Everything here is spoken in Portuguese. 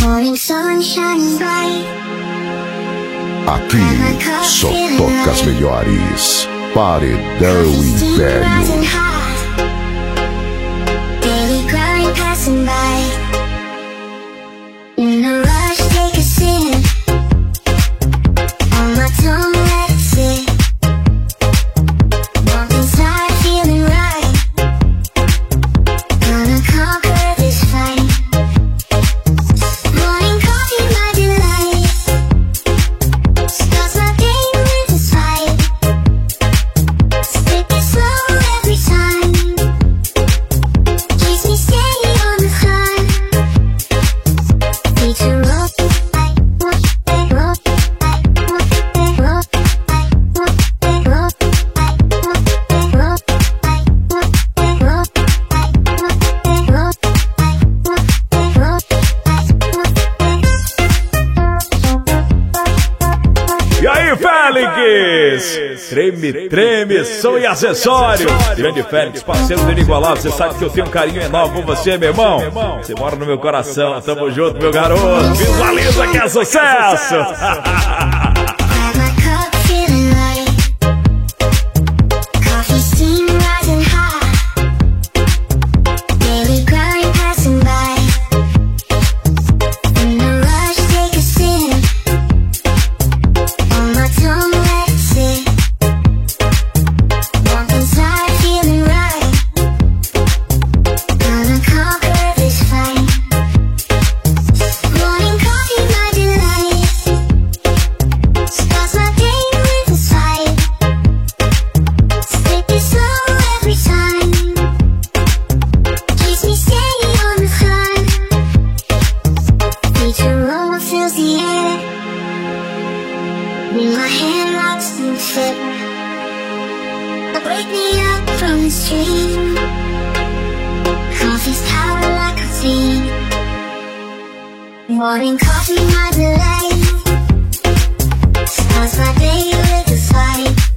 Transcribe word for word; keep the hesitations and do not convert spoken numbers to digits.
Aqui só toca as melhores. Paredão Império. Treme, treme, som e acessórios. Grande Félix, parceiro do Inigualável. Você sabe que eu tenho um carinho enorme por você, meu irmão. Você mora no meu coração. Tamo junto, meu garoto. Visualiza que é sucesso. Morning coffee, my delight. Starts my day with a fight.